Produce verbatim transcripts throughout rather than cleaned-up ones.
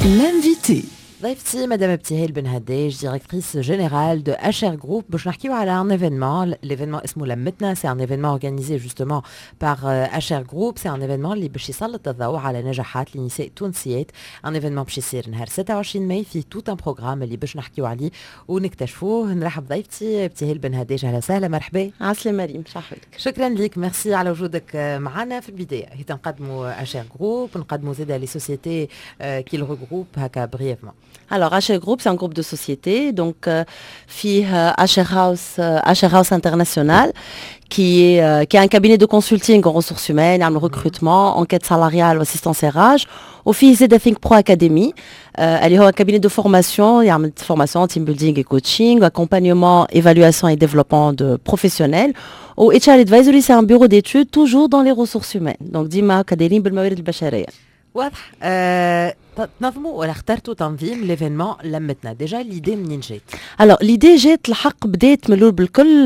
L'invité. ضيفتي مدام ابتهال بن هداج ديريكtrice générale de H R Group باش نحكيو على un événement l'événement اسمه لمتنا c'est un événement organisé justement par H R Group c'est un événement اللي باش يسلط الضوء على نجاحات النساء التونسيات un événement باش يصير نهار ستة وعشرين ماي فيه tout un programme اللي باش نحكيو عليه ونكتشفوه. نرحب ضيفتي ابتهال بن هداج. اهلا وسهلا مرحبا. عسلامة مريم شحوالك. شكرا لك ميرسي على وجودك معنا. في البدايه هي تنقدموا H R Group نقدموا زاده لي سوسيتي كي regroupe هكا brièvement. Alors H R Group c'est un groupe de sociétés donc euh, فيه H R House euh, H R House International qui est euh, qui est un cabinet de consulting en ressources humaines, en recrutement, enquête salariale ou assistance R H. وفيه زاده Think Pro Academy اللي هو un cabinet de formation يعمل formation team building et coaching, accompagnement, évaluation et développement de professionnels. و H R Advisory c'est un bureau d'études toujours dans les ressources humaines. Donc ديما كدايرين بالموارد البشرية. واضح. أه تنظموا ولا اخترتوا تنظيم ليفينمون لمتنا ديجا ليدي منين جات؟ Alors l'idée جات الحق بدات من الاول بالكل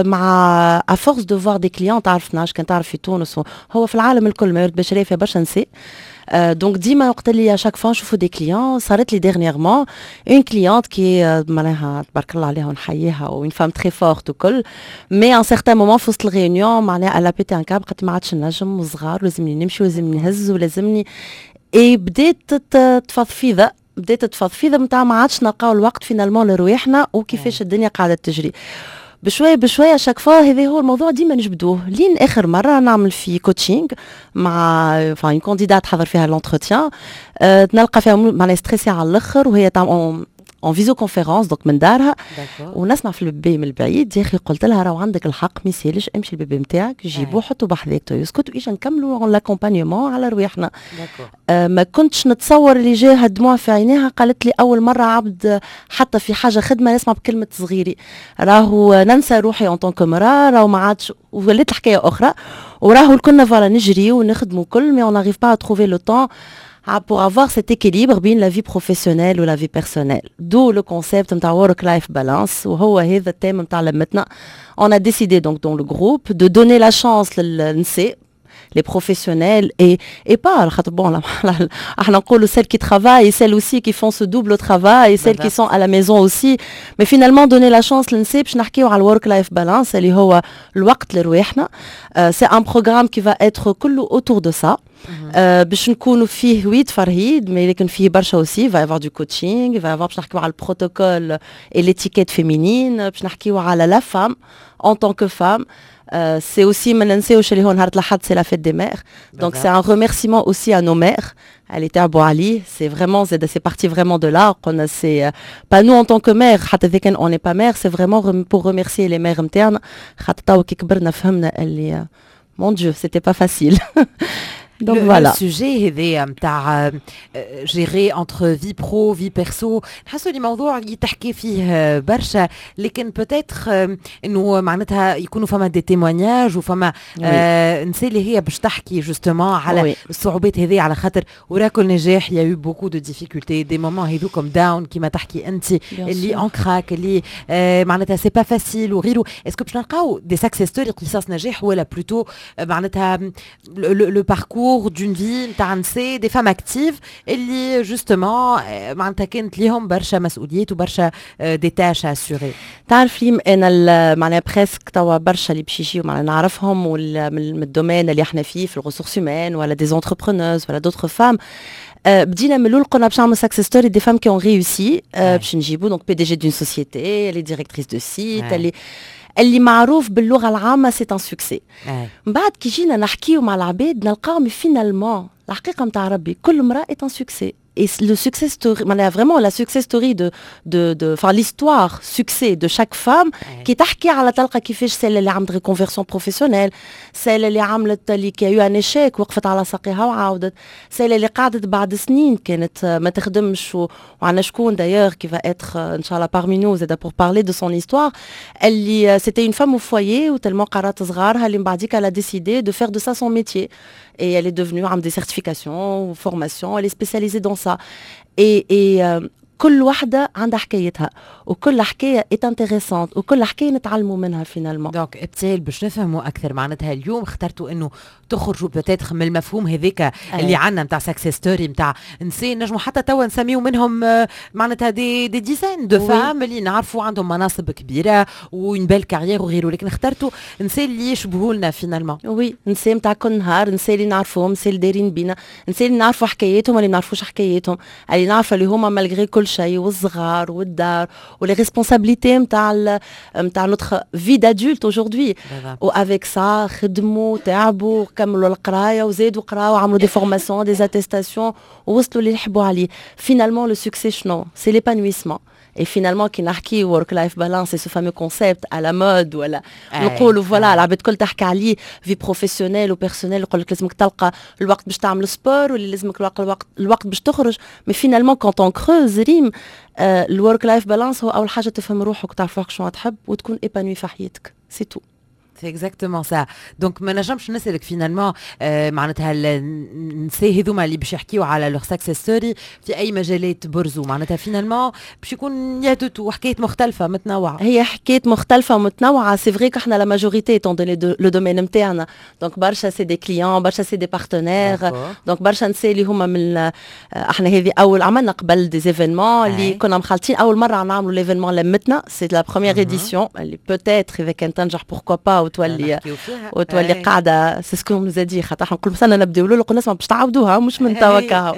مع à force de voir des clients تعرفناش كان تعرف في تونس هو في العالم الكل ما يرد بشريه فيها برشا نساء. دونك ديما وقت اللي chaque fois نشوفوا دي كليون صارت لي dernièrement une cliente qui معناها تبارك الله عليها ونحييها و une femme très forte وكل mais à un certain moment في وسط الريونيون معناها elle a pété un câble قالت ما عادش نجم وصغار ولازمني نمشي ولازمني نهز ولازمني اي بدات تفضفيضه بدات تفضفيضه نتاع ما عادش نلقاو الوقت فينالمون لرواحنا وكيفاش الدنيا قاعده تجري بشويه بشويه شاك فوا. هذا هو الموضوع ديما نجبدوه لين اخر مره نعمل في كوتشينغ مع فاين كانديدات تحضر فيها لونتروتيان أه نلقى فيها معناها ستريسي على الاخر وهي تاع en visioconférence donc من دارها ونسمع في البيبي من البعيد. يا اخي قلت لها راهو عندك الحق ما يسالش امشي البيبي نتاعك جيبوه حطوا بحذاك تو يسكت وايش نكملوا لاكومبانيومون على رواحنا. آه ما كنتش نتصور اللي جاها الدموع في عينيها. قالت لي اول مره عبد حتى في حاجه خدمه نسمع بكلمه صغيري راهو ننسى روحي اون طونك مرا راهو ما عادش ولات الحكايه اخرى وراهو كنا فوالا نجري ونخدموا كل مي اون ناريف با ا تروفي لو طون pour avoir cet équilibre بين la vie professionnelle ou la vie personnelle. D'où le concept de work-life balance. وهو هذا الثيم نتاع لمتنا. On a décidé donc dans le groupe de donner la chance للنساء les professionnels et et pas bon là احنا نقولوا celles qui travaillent et celles aussi qui font ce double travail et celles qui sont à la maison aussi mais finalement donner la chance للنساء باش نحكيو على الورك لايف بالانس اللي هو الوقت لرواحنا. c'est un programme qui va être كله autour de ça. باش نكونوا فيه ويد فرهيد mais لكن فيه برشا aussi va y avoir du coaching va y avoir باش نحكيو على البروتوكول et l'étiquette féminine باش نحكيو على la femme en tant que femme. Euh, c'est aussi مننساوش اللي هو نهار الأحد c'est la fête des mères. Donc c'est un remerciement aussi à nos mères. Elle était à Boali, c'est vraiment c'est, c'est parti vraiment de là. On a c'est euh, pas nous en tant que mère, حتى إذا كان on n'est pas mère, c'est vraiment rem, pour remercier les mères نتاعنا. حتى تو كي كبرنا فهمنا اللي mon Dieu, c'était pas facile. Donc le, voilà. Le sujet هذا نتاع gérer entre vie pro vie perso نحسوا لي موضوع يتحكي فيه برشا لكن peut-être انه معناتها يكونوا فما دي تيمونياج وفما نساء اللي هي باش تحكي justement على الصعوبات هذه على خاطر ورا كل نجاح يا يو beaucoup de difficultés des moments هذوكم داون كيما تحكي انت اللي انكراك اللي معناتها سي با فاسيل وغيره. اسكو باش نلقاو دي سكسيس ستوري قصص نجاح ولا بلوتو معناتها le parcours d'une vie نتاع نساء des femmes actives اللي justement معناتها كانت ليهم برشا مسؤوليات وبرشا دي تاش اسوري. تعرفي انا معناها بريسك توا برشا اللي باش يجيو معناها نعرفهم من الدومين اللي احنا فيه في الريسورس هيومان ولا دي انتربرونوز ولا دوتر فام. بدينا من الاول قلنا باش نعمل سكسيس ستوري دي فام كي اون ريوسي باش نجيبو دونك بي دي جي دون سوسيتي لي ديريكتريس دو سيت اللي اللي معروف باللغه العامه سي ان سوكسي. من بعد كي جينا نحكيو مع العباد نلقاو فينالمون الحقيقه نتاع ربي كل امراه اي ان سوكسي. Et le success story, vraiment la success story de, de, de, enfin l'histoire succès de chaque femme qui تحكي على تلقى كيفاش celle اللي عملت reconversion professionnelle, celle اللي عملت اللي qui a eu un échec وقفت على ساقيها وعاودت, celle اللي قعدت بعد سنين كانت ما تخدمش وعنا شكون d'ailleurs qui va être إن شاء الله parmi nous زادا pour parler de son histoire. اللي c'était une femme au foyer و tellement قرات صغارها اللي من بعديك elle a décidé de faire de ça son métier. Et elle est devenue عم des certifications ou formations, elle est spécialisée dans ça. Et, et euh, كل واحدة عندها حكايتها وكل حكاية est intéressante وكل حكاية نتعلموا منها finalement. دونك ابتال باش نفهموا اكثر معناتها اليوم اخترتوا انه تخرجوا بتاتخ من المفهوم هذاك اللي عندنا نتاع سكسيس ستوري نتاع نساء نجموا حتى توا نسميو منهم معناتها دي دي ديزاين دو فام اللي نعرفوا عندهم مناصب كبيره وين بال كارير وغيره، لكن اخترتوا نساء اللي يشبهوا لنا فينالمون. وي نساء نتاع كل نهار، نساء اللي نعرفوهم، نساء اللي دايرين بينا، نساء اللي نعرفوا حكايتهم اللي ما نعرفوش حكايتهم، اللي نعرفوا اللي هما مالغري كل شيء والصغار والدار ولي ريسبونسابيلتي نتاع نتاع نوتخ في دادولت اجوردي. وافيك سا خدموا تعبوا كملوا القرايه وزادوا قراوا وعملوا دي فورماسيون دي اتيستاسيون ووصلوا اللي يحبوا عليه. فينالمون لو سوكسي شنو سي ليبانويسمون. Et finalement كي نحكي work life balance c'est ce fameux concept à la mode ولا نقولوا فوالا العباد الكل تحكي عليه في بروفيسيونيل وبيرسونيل، يقول لك لازمك تلقى الوقت باش تعمل سبور واللي لازمك الوقت الوقت, الوقت باش تخرج. مي فينالمون كونت اون كروز ريم الورك لايف بالانس هو اول حاجه تفهم روحك وتعرف روحك شنو تحب وتكون ايبانوي في حياتك سي تو. C'est exactement ça. Donc ما نجمش نسألك فينالمون آه معناتها النساء هذوما اللي باش يحكيو على لور سكسيس ستوري في اي مجالات برزوا معناتها فينالمون باش يكون ياتو حكايات مختلفه متنوعه. هي حكايات مختلفه ومتنوعه. سي فري كاحنا لا ماجوريتي ايتون دوني لو دومين نتاعنا دونك برشا سي دي كليون برشا سي دي بارتنير دونك برشا نساء اللي هما من احنا هذه اول عملنا قبل دي ايفينمون اللي كنا مخالطين اول مره نعملوا ليفينمون لمتنا سي لا بروميير اديسيون اللي بوتيتر اذا كان تنجح بوركوا با وتولي وتولي قاعده سي سكو نزادي خاطر نقول مثلا نبداو له الناس ما باش تعاودوها مش من توا كاو.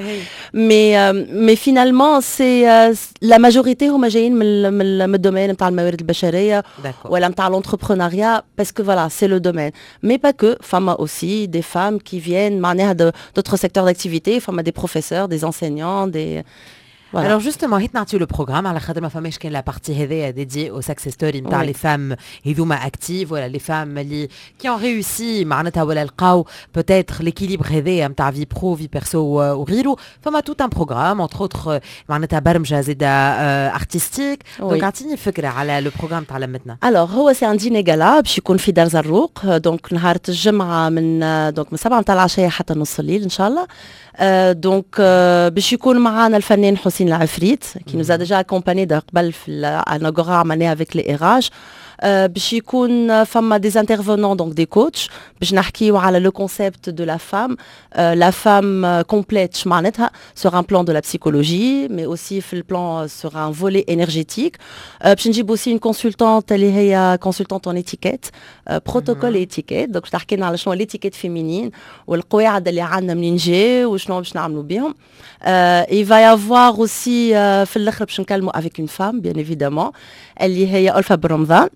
مي مي فينالمون سي لا ماجوريتي هما جايين من من الدومين نتاع الموارد البشريه ولا نتاع لونتربرونيا باسكو فوالا سي لو دومين. مي با كو فما اوسي دي فام كي فيين معناها دوتر سيكتور داكتيفيتي فما دي بروفيسور دي انسينيون دي. Voilà. Alors justement, هيت نعطيو لو بروغرام على خاطر ما فماش كان لا بارتي هذيا ديدي او سكسيس ستوري نتاع لي فام هذوما اكتيف ولا لي فام اللي كي اون ريوسي معناتها ولا لقاو بوتيتر ليكيليبر هذايا نتاع في برو في بيرسو وغيره. فما توت ان بروغرام اونتر اوتر معناتها برمجه زاده ارتستيك. دونك اعطيني فكره على لو بروغرام تاع لمتنا. الوغ هو سي ان ديني غالا باش يكون في دار زروق دونك نهار الجمعه من دونك من سبعة نتاع العشيه حتى نص الليل ان شاء الله. دونك باش يكون معنا الفنان حسين العفريت qui nous a déjà accompagné قبل في الاناغورا عملناها avec les R H. باش يكون فما des intervenants donc des coachs باش نحكيو على le concept de la femme euh, la femme complète معناتها sur un plan de la psychologie mais aussi في le plan sur un volet énergétique. euh, باش نجيب aussi une consultante اللي هي consultante en étiquette euh, protocole et étiquette donc باش تحكي لنا على شنو l'étiquette féminine والقواعد اللي عندنا منين جاي وشنو باش نعملوا بهم. euh, il va y avoir aussi euh, في الاخر باش نكلموا avec une femme bien évidemment اللي هي ألفا برمضان.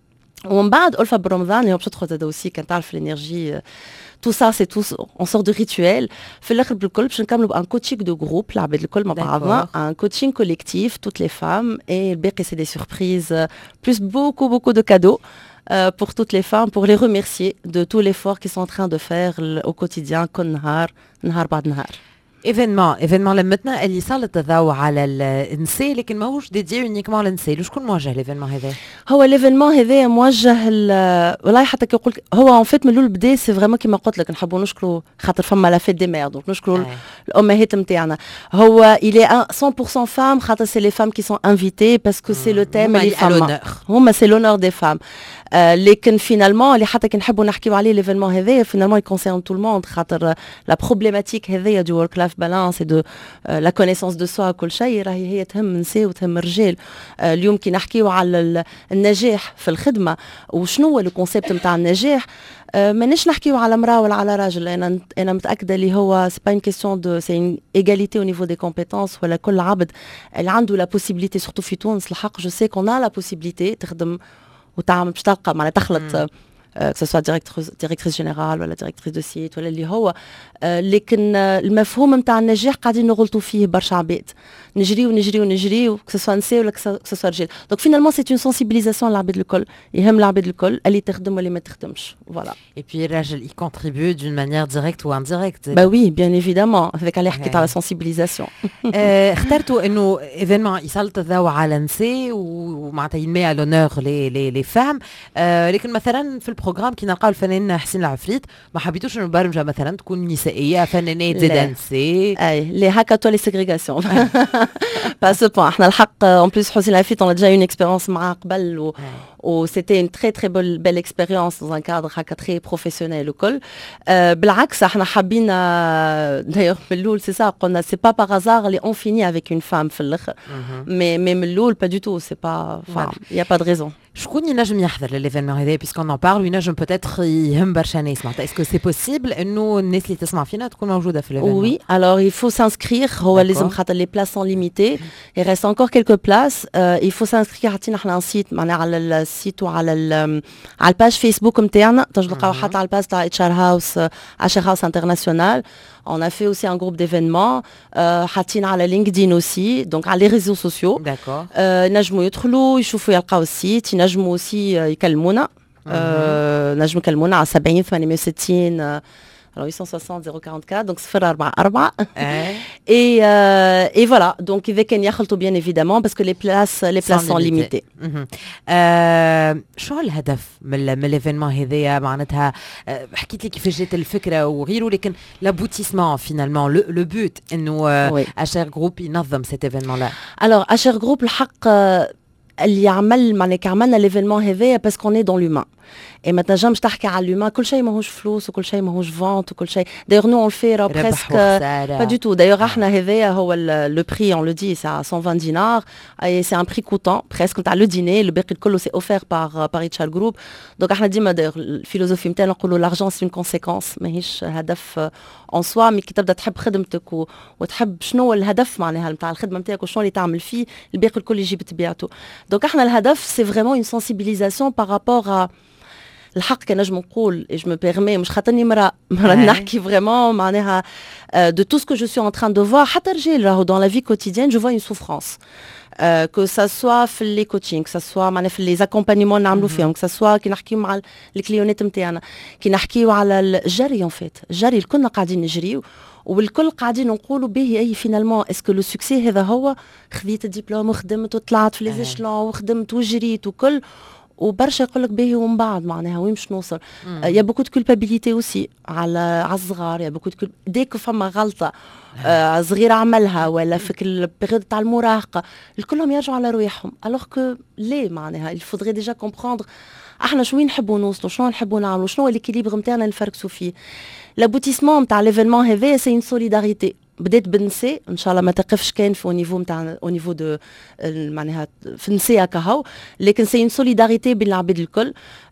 ومن بعد ألفا برمضان هي باش تدخل زاد اوسي كان تعرف الانرجي تو سا سي تو اون سور دو ريتويل. في الاخر بالكل باش نكملوا بان كوتشينغ دو جروب العباد الكل مع بعضنا ان كوتشينغ كوليكتيف توت لي فام اي الباقي سي دي سوربريز بلوس بوكو بوكو دو كادو Euh, pour toutes les femmes, pour les remercier de tout l'effort qu'ils sont en train de faire au quotidien, كل نهار نهار بعد نهار. ايفينمون ايفينمون لمتنا اللي سلط الضوء على النساء لكن ماهوش ديدي يونيكمون للنساء. شكون موجه ليفينمون هذا؟ هو ليفينمون هذا موجه والله حتى كي نقول هو ان فيت من الاول بدا سي فريمون كيما قلت لك نحبوا نشكروا خاطر فما لا فيت دي مير دونك نشكروا آه. الامهات نتاعنا. هو الي مية بالمية فام خاطر سي لي فام كي سون انفيتي باسكو سي لو تيم اللي فما هما سي لونور دي فام. آه لكن فينالمون اللي حتى كي نحبوا نحكيو عليه ليفينمون هذايا فينالمون يكونسيرن تو الموند خاطر لا بروبليماتيك هذايا دو ورك لايف بالانس دو لا كونيسونس دو سوا كل شيء راهي هي تهم النساء وتهم الرجال. آه اليوم كي نحكيو على النجاح في الخدمه وشنو هو لو كونسيبت نتاع النجاح آه مانيش نحكيو على امراه ولا على راجل. انا انا متاكده اللي هو سي با اون كيسيون دو سي اون ايغاليتي او نيفو دي كومبيتونس ولا كل عبد اللي عنده لا بوسيبيليتي سورتو في تونس الحق جو سي كون ا لا بوسيبيليتي تخدم وتعمل باش تلقى معناها تخلط que ce soit directrice directrice générale ولا directrice de site ولا اللي هو لكن المفهوم نتاع النجاح قاعدين نغلطوا فيه برشا عباد نجريو نجريو نجريو que ce soit نساء ولا que ce soit رجال. donc finalement c'est une sensibilisation للعباد الكل يهم العباد الكل اللي تخدم واللي ما تخدمش. voilà. et puis الراجل il contribue d'une manière directe ou indirecte. bah oui bien évidemment avec اللي حكيت على sensibilisation. اخترتوا انه ايفينمون يسلط الضوء على النساء ومعناتها ينمي لونور لي لي لي فام لكن مثلا في البروغرام كي نلقاو الفنان حسين العفريت ما حبيتوش انه البرمجه مثلا تكون نسائيه فنانات زيد انسي اي لي هكا تو لي سيغريغاسيون با سو بوان احنا الحق اون بليس حسين العفريت on a déjà une expérience معاه قبل و و c'était une très très belle belle expérience dans un cadre هكا très professionnel وكل euh, بالعكس احنا حبينا d'ailleurs من الاول c'est ça قلنا c'est pas par hasard اللي on finit avec une femme في الاخر mais mais من الاول pas du tout c'est pas enfin il y a pas de raison. شكون ينجم يحضر لليفينمون هذا بيسكون ان بارل وينجم بوتيتر يهم برشا ناس معناتها اسكو سي بوسيبل انه الناس اللي تسمع فينا تكون موجوده في ليفينمون؟ Oui, alors il faut s'inscrire هو لازم خاطر les places sont limitées. Il reste encore quelques places. Euh, il faut s'inscrire عطينا احنا سيت معناها على السيت وعلى على الباج فيسبوك نتاعنا تلقاو حتى على الباج تاع اتش ار هاوس اتش ار هاوس انترناسيونال. On a fait aussi un groupe d'événements حاطين على لينكدين aussi donc على les réseaux sociaux. D'accord. نجموا يدخلوا يشوفوا يلقاو السيت ينجموا aussi يكلمونا نجموا يكلمونا على سبعين ثمانمية وستين alors huit cent soixante zéro quarante-quatre donc صفر أربعة أربعة et euh, et voilà donc avec كان يخلطوا bien évidemment parce que les places les places sont limitées. شو الهدف من من الايفينمون هذايا معناتها حكيت لي كيفاش جات الفكره وغيره لكن لابوتيسمون فينالمون لو بوت انه اشير جروب ينظم سيت ايفينمون لا. alors اشير جروب الحق اللي يعمل معناها عملنا ليفينمون هذايا parce qu'on est dans l'humain. Et ما تنجمش تحكي على اليوم كل شيء ماهوش فلوس وكل شيء ماهوش فونت وكل شيء d'ailleurs nous on le fait presque pas du tout d'ailleurs احنا هذايا هو le prix on le dit c'est à cent vingt dinars et c'est un prix coûtant presque نتاع le dîner الباقي الكل c'est offert par par Itchal Group donc احنا ديما d'ailleurs الفيلوزوفي نتاعنا نقولوا l'argent c'est une conséquence ماهيش هدف en soi mais كي تبدا تحب خدمتك وتحب شنو الهدف معناها نتاع الخدمه نتاعك وشنو اللي تعمل فيه الباقي الكل يجي بطبيعته donc احنا الهدف c'est vraiment une sensibilisation par rapport à الحق كنجم نقول et je me permets مش خاطرني مرا مرا نحكي vraiment معناها de tout ce que je suis en train de voir حتى رجال راهو dans la vie quotidienne je vois une souffrance euh, que ça soit في les coachings que ça soit معناها في les accompagnements نعملوا فيهم que ça soit كي نحكيو مع الكليونات نتاعنا كي نحكيو على الجري en fait الجري الكلنا قاعدين نجريو والكل قاعدين نقولوا به اي فينالمون اسكو لو سوكسي هذا هو خذيت الدبلوم وخدمت وطلعت في لي زيشلون وخدمت وجريت وكل وبرشا يقول لك باهي ومن بعد معناها وين باش نوصل يا بوكو دو كولبابيليتي اوسي على على الصغار يا بوكو دو ديك فما غلطه آه صغير عملها ولا في البيريود تاع المراهقه الكلهم يرجعوا على رواحهم الوغ كو ليه معناها il faudrait déjà comprendre احنا شو وين نحبوا نوصلوا شنو نحبوا نعملوا شنو هو ليكيليبر نتاعنا نفركسوا فيه لابوتيسمون نتاع ليفينمون هذا سي اون سوليداريتي بدات بالنساء ان شاء الله ما تقفش كان في نيفو نتاع او نيفو دو معناها في النساء كهو لكن سي اون سوليداريتي بين العباد الكل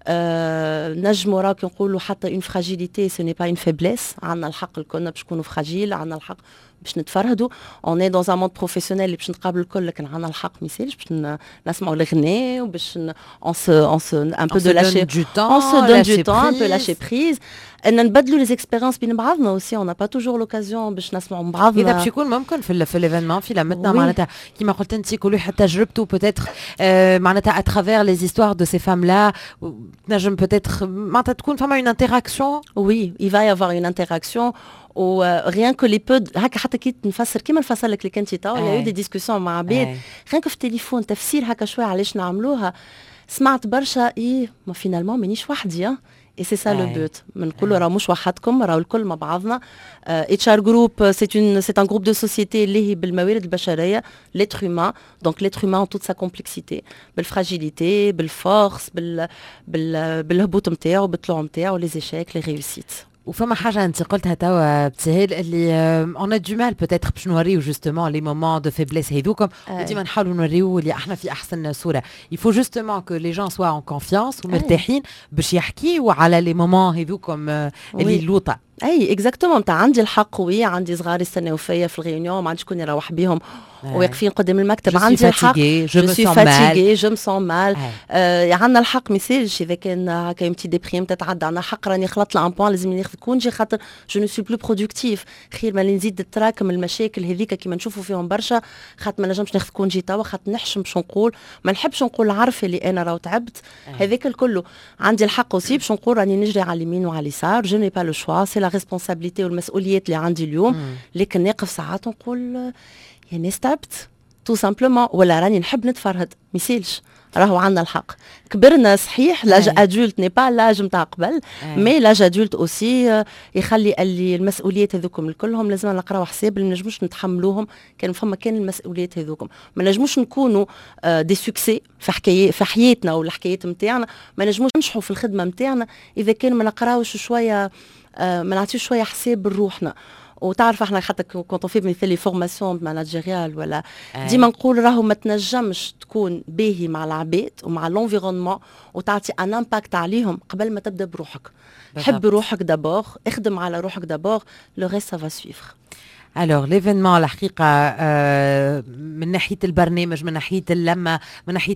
أه نجموا راك نقولوا حتى اون فراجيليتي سو ني با اون فيبليس عندنا الحق الكلنا باش نكونوا فراجيل عندنا الحق باش نتفرهدوا اون اي دون ان موند بروفيسيونيل اللي باش نقابل الكل لكن عندنا الحق ما يسالش باش نسمعوا الغناء وباش اون سو اون سو ان بو دو لاشي اون سو دون دو تون ان بو لاشي بريز ان نبدلوا لي اكسبيريونس بين بعضنا اوسي اون با توجور لوكازيون باش نسمعوا من بعضنا اذا باش يكون ممكن في في ليفينمون في لمتنا معناتها كيما قلت انت كل واحد تجربته بوتيتر معناتها ا ترافير لي زيستوار دو سي فام لا نجم بوتيتر معناتها تكون فما اون انتراكسيون وي il va y avoir une interaction و rien que les peu هكا حتى كي نفسر كيما نفسر لك اللي كنتي تو يا يو دي ديسكوسيون مع عباد rien que في التليفون تفسير هكا شويه علاش نعملوها سمعت برشا اي ما فينالمون مانيش وحدي et c'est ça le but منقولوا راه مش وحدكم راه الكل مع بعضنا اتش ار جروب c'est une c'est un groupe de société اللي هي بالموارد البشريه l'être humain donc l'être humain en toute sa complexité بالفراجيليتي بالفورس بال بال بالهبوط نتاعو بالطلوع نتاعو les échecs les réussites وفما حاجه انت قلتها توا بتسهل اللي اون ا دو مال بوتيتر باش نوريو جوستومون لي مومون دو فيبليس هذوكم وديما نحاولوا نوريو اللي احنا في احسن صوره يفو جوستومون كو لي جون سوا اون كونفيونس ومرتاحين باش يحكيوا على لي مومون هذوكم اللي اللوطه اي اكزاكتومون نتاع عندي الحق وي عندي صغار يستناو فيا في الغيونيون ما عنديش شكون يروح بهم واقفين قدام المكتب عندي الحق جو سوي فاتيغي جو مي سون مال عندنا الحق ما يصيرش اذا كان هكا يمتي ديبريم تتعدى عندنا حق راني خلطت لان بوان لازم ناخذ كونجي خاطر جو نو سوي بلو برودكتيف خير ما نزيد تراكم المشاكل هذيك كيما نشوفوا فيهم برشا خاطر ما نجمش ناخذ كونجي توا خاطر نحشم باش نقول ما نحبش نقول عارفه اللي انا راهو تعبت هذاك الكل عندي الحق اوسي باش نقول راني نجري على اليمين وعلى اليسار جو ني با لو شوا سي لا ريسبونسابيلتي والمسؤوليات اللي عندي اليوم لكن نقف ساعات نقول يا ناس تعبت تو سامبلومون ولا راني نحب نتفرهد ما يسالش راهو عندنا الحق. كبرنا صحيح، لاج أي. ادولت ني با لاج نتاع قبل، أي. مي لاج ادولت اوسي يخلي اللي المسؤوليات هذوكم الكلهم لازم نقراو حساب، ما نجموش نتحملوهم كان فما كان المسؤوليات هذوكم، ما نجموش نكونوا دي سوكسي في حكايه في حياتنا ولا الحكايات نتاعنا، ما نجموش ننجحوا في الخدمه نتاعنا اذا كان ما نقراوش شويه، ما نعطيوش شويه حساب لروحنا. وتعرف احنا حتى كنت في مثل لي فورماسيون ماناجيريال ولا ديما نقول راهو ما تنجمش تكون باهي مع العباد ومع لونفيرونمون وتعطي ان امباكت عليهم قبل ما تبدا بروحك. حب روحك دابور، اخدم على روحك دابور، لو ريست سا فا سويفر. Alors l'événement الحقيقة آه من ناحية البرنامج، من ناحية اللمة، من ناحية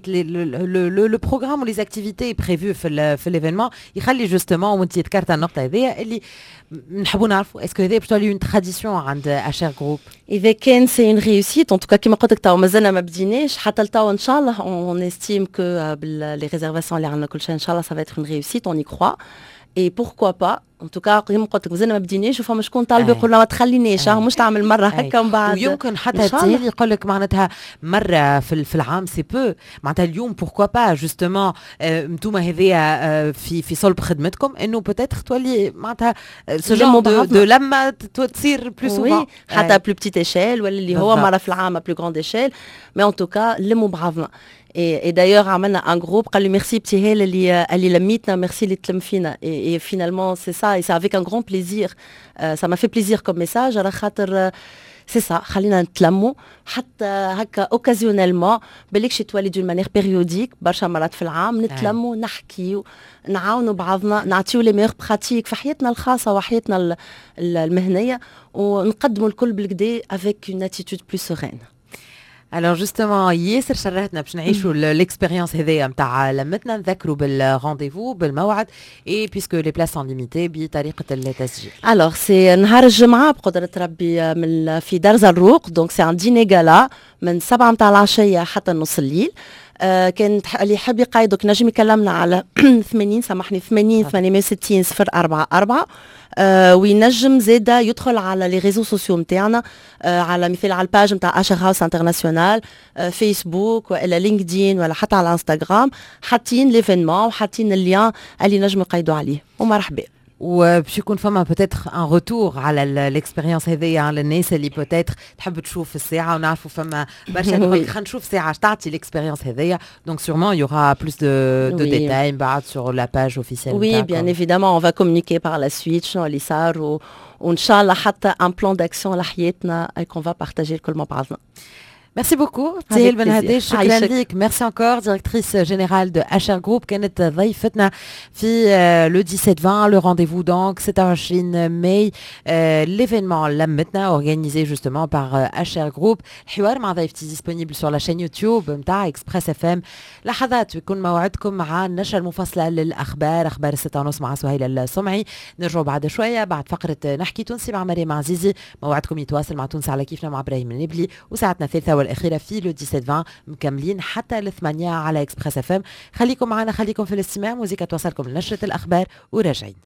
لو بروغرام ولي اكتيفيتي بريفو في ال في ليفينمون يخلي جوستومون، وانت ذكرت النقطة هذيا اللي نحبوا نعرفوا اسكو هذا باش تولي اون تراديسيون عند اشير جروب. اذا كان سي اون ريوسيت ان توكا كيما قلت لك تو مازلنا ما بديناش حتى لتو ان شاء الله، اون استيم كو لي ريزيرفاسيون اللي عندنا كل شيء ان شاء الله سا فا اون ريوسيت، اون y croit. Et pourquoi pas ان توكا كيما قلت لك مازلنا ما بديناش وفما شكون طالب يقول له ما تخلينيش مش تعمل مره هكا ومن بعد. ويمكن حتى تسهل يقول لك معناتها مره في في العام سي بو، معناتها اليوم بوركوا با جوستومون انتوما هذيا في في صلب خدمتكم انه بوتيتر تولي معناتها سو جون دو لما تصير بلو سوفون حتى بلو بتيت ايشيل ولا اللي هو مره في العام بلو غراند ايشيل، مي ان توكا لموا بعضنا. Et, et d'ailleurs, عملنا un groupe قال لي merci بتيهال اللي اللي لميتنا، merci اللي تلم فينا. Et, et finalement c'est ça, et c'est avec un grand plaisir. Euh, ça m'a fait plaisir comme message على خاطر سي سا خلينا نتلموا حتى هكا اوكازيونيلمون، بالكش تولي دون مانيير بيريوديك برشا مرات في العام نتلموا نحكيو نعاونوا بعضنا، نعطيو لي ميغ براتيك في حياتنا الخاصه وحياتنا المهنيه، ونقدموا الكل بالكدا افيك اون اتيتود بلو سيرين. Alors justement ياسر شرهتنا باش نعيشوا l'expérience هذيا نتاع لمتنا، نذكروا بالرونديفو بالموعد اي بيسكو لي بلاس سون ليميتي بطريقه التسجيل. الوغ سي نهار الجمعه بقدره ربي من في دار زروق، دونك سي ان ديني غالا من سبعة متاع العشيه حتى نص الليل. آه كان اللي يحب يقايدك نجم يكلمنا على ثمانين سامحني ثمانين ثمانمية وستين صفر أربعة أربعة. آه وينجم زاده يدخل على لي ريزو سوسيو نتاعنا، آه على مثال على الباج نتاع اشر هاوس انترناسيونال، آه فيسبوك ولا لينكدين ولا حتى على انستغرام، حاطين ليفينمون وحاطين اللين اللي نجم يقايدوا عليه. ومرحبا. وباش يكون فما بوتيتر ان روتور على الاكسبيريونس هذيا على الناس اللي بوتيتر تحب تشوف الساعه، ونعرفوا فما برشا خلينا نشوف ساعه اش تعطي الاكسبيريونس هذيا، دونك سيغمون يورا بلوس دو دو ديتاي بعد سور لا باج اوفيسيال. وي بيان ايفيدامون اون فا كومونيكي بار لا سويت شنو اللي صار، وان شاء الله حتى ان بلان داكسيون لحياتنا كون فا بارتاجي الكل مع بعضنا. Merci beaucoup تهيل بن هديش، شكرا ليك. Merci encore directrice générale de H R Group كانت ضيفتنا في le dix-sept vingt le rendez-vous donc ستة وعشرين ماي l'événement لمتنا organisé justement par H R Group. الحوار مع ضيفتي disponible sur la chaîne YouTube متاع Express اف ام. لحظات يكون موعدكم مع النشرة المفصلة للأخبار، أخبار الستة ونص مع سهيلة السمعي. نرجعوا بعد شوية بعد فقرة نحكي تونسي مع مريم عزيزي. موعدكم يتواصل مع تونس على كيفنا مع إبراهيم النبلي، وساعتنا الثالثة والأخيرة في لو دix-sept vingt مكملين حتى الثمانية على إكسبريس اف ام. خليكم معنا، خليكم في الاستماع، موزيكا توصلكم لنشرة الأخبار وراجعين.